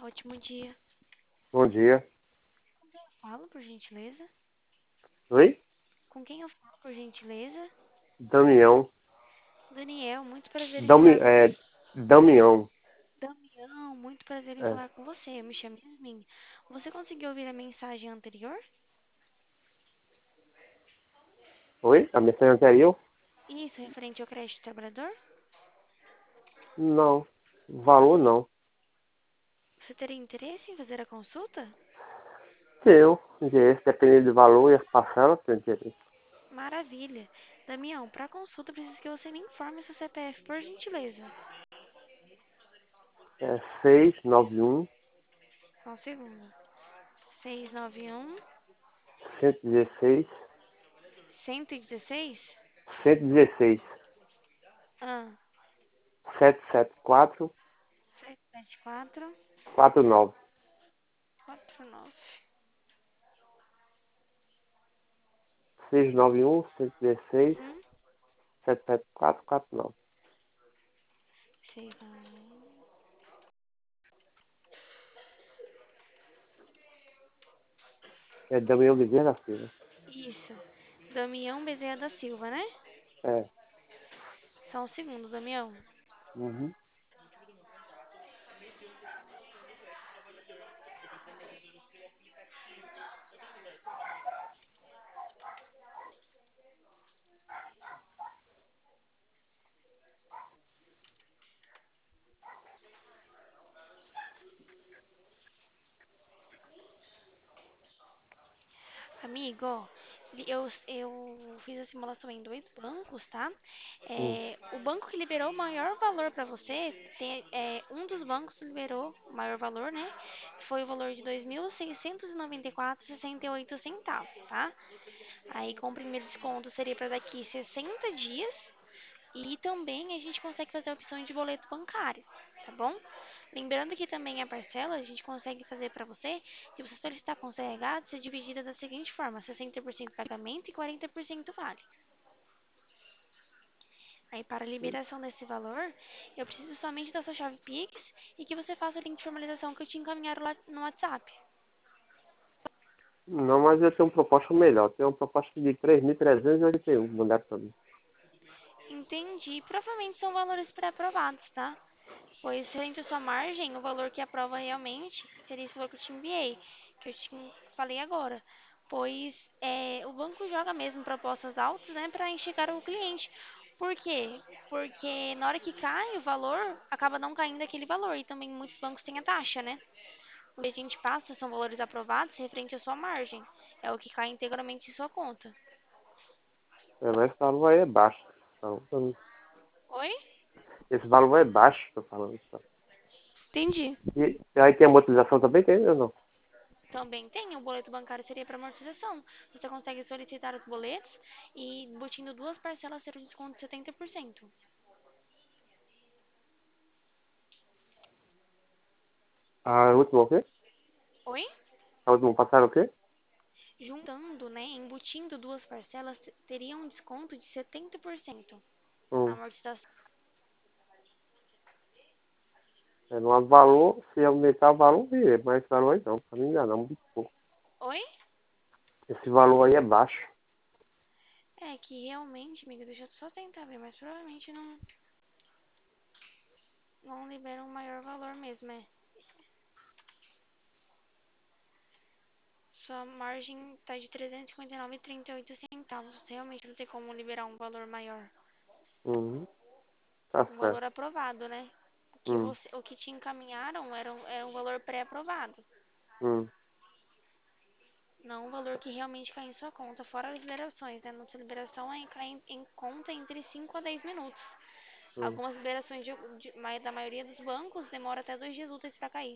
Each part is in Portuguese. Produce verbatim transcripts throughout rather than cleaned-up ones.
Ótimo dia. Bom dia. Falo, por gentileza. Oi? Com quem eu falo, por gentileza? Damião. Daniel, muito prazer em Dami, falar com é, você. Damião. Damião, muito prazer em É. falar com você. Eu me chamo Yasmin. Você conseguiu ouvir a mensagem anterior? Oi? A mensagem anterior? Isso, referente ao crédito do trabalhador? Não. Valor não. Você teria interesse em fazer a consulta? Tenho interesse, dependendo do valor e as parcelas, tenho interesse. Maravilha. Damião, para a consulta, preciso que você me informe seu C P F, por gentileza. É seis nove um, Só um segundo. seis nove um, cento e dezesseis, cento e dezesseis? cento e dezesseis, Ah, sete sete quatro, sete sete quatro, quatro nove. quatro nove. seis nove um, cento e dezesseis, Uhum. sete sete quatro, quatro nove. seis nove um. É Damião Bezerra da Silva. Isso. Damião Bezerra da Silva, né? É. Só um segundo, Damião. Uhum. Amigo, ó, eu, eu fiz a simulação em dois bancos, tá? Hum. É, o banco que liberou o maior valor pra você, tem, é, um dos bancos liberou o maior valor, né? Foi o valor de dois mil seiscentos e noventa e quatro e sessenta e oito centavos, tá? Aí com o primeiro desconto seria para daqui sessenta dias. E também a gente consegue fazer opções de boleto bancário, tá bom? Lembrando que também a parcela a gente consegue fazer para você, se você solicitar com C N H, ser dividida da seguinte forma: sessenta por cento pagamento e quarenta por cento vale. Aí para a liberação desse valor, eu preciso somente da sua chave Pix e que você faça o link de formalização que eu te encaminhar lá no WhatsApp. Não, mas eu tenho uma proposta melhor. Tenho uma proposta de três mil trezentos e oitenta e um, mulher para mim. Entendi. Provavelmente são valores pré-aprovados, tá? Pois, frente à sua margem, o valor que aprova realmente seria esse valor que eu te enviei, que eu te falei agora. Pois é, o banco joga mesmo propostas altas, né, para enxergar o cliente. Por quê? Porque na hora que cai o valor, acaba não caindo aquele valor. E também muitos bancos têm a taxa, né? O que a gente passa são valores aprovados referente à sua margem. É o que cai integralmente em sua conta. É, mas esse valor aí é baixo. Então, hum, Oi? esse valor é baixo, tô falando. Tá? Entendi. E aí tem a motorização também, tem ou não? Também tem, o boleto bancário seria para amortização. Você consegue solicitar os boletos e, embutindo duas parcelas, ter um desconto de setenta por cento. A última o quê? Oi? A última passaram o quê? Juntando, né, embutindo duas parcelas, te- teria um desconto de setenta por cento na Hum. amortização. É, no valor, se aumentar o valor, vê, mas esse valor aí não, pra mim ainda não, muito pouco. Oi? Esse valor aí é baixo. É que realmente, amiga, deixa eu só tentar ver, mas provavelmente não, não libera um maior valor mesmo, é. Sua margem tá de trezentos e cinquenta e nove e trinta e oito centavos. Realmente não tem como liberar um valor maior. Uhum. Tá Um certo. valor aprovado, né? O que Hum. você, o que te encaminharam era um, era um valor pré-aprovado, Hum. não um valor que realmente cai em sua conta, fora as liberações, né? Nossa liberação é, cai em, em conta entre cinco a dez minutos. Hum. Algumas liberações de, de- ma- da maioria dos bancos demora até dois dias úteis para cair.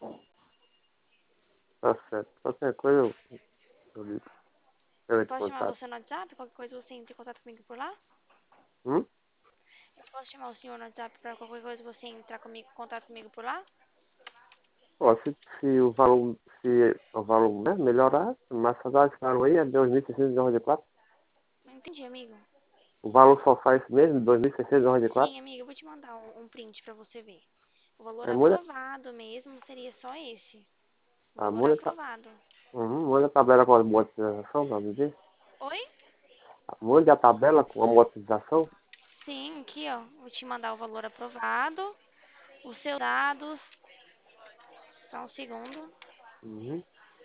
Tá certo. Qualquer coisa eu, eu ligo. Eu Eu entro em posso chamar contato. você no WhatsApp? Qualquer coisa você entra em contato comigo por lá? Hum? Eu posso chamar o senhor no WhatsApp para qualquer coisa você entrar comigo, em contato comigo por lá? Ó, se, se o valor, se o valor né, melhorar, mas só dá esse valor aí é dois mil seiscentos e noventa e quatro. Não entendi, amigo. O valor só faz mesmo, dois mil seiscentos e noventa e quatro. Sim, amiga, eu vou te mandar um, um print para você ver. O valor A mulher, aprovado mesmo seria só esse. O a valor mulher, tá, aprovado. uhum, mulher tabela com a amortização, não me diz? Oi? A mulher a tabela com a amortização? Sim, aqui ó. Vou te mandar o valor aprovado. Os seus dados. Só um segundo. Uhum.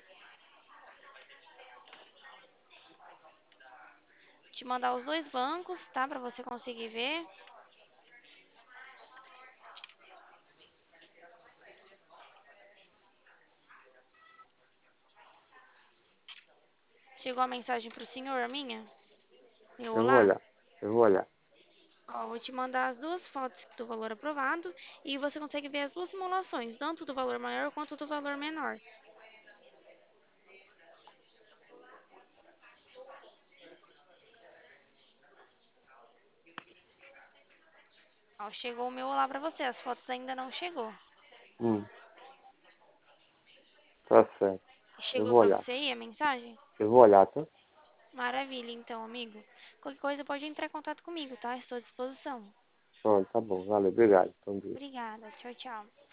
Vou te mandar os dois bancos, tá? Pra você conseguir ver. Chegou a mensagem pro senhor, a minha? Meu Eu vou olá? olhar, eu vou olhar. Ó, vou te mandar as duas fotos do valor aprovado e você consegue ver as duas simulações, tanto do valor maior quanto do valor menor. Ó, chegou o meu olá pra você, as fotos ainda não chegou. Hum, tá certo. Eu Chegou vou pra olhar. você aí a mensagem? Eu vou olhar, tá? Maravilha, então, amigo. Qualquer coisa pode entrar em contato comigo, tá? Estou à disposição. Pronto, tá bom. Valeu, obrigado. Bom dia. Obrigada. Tchau, tchau.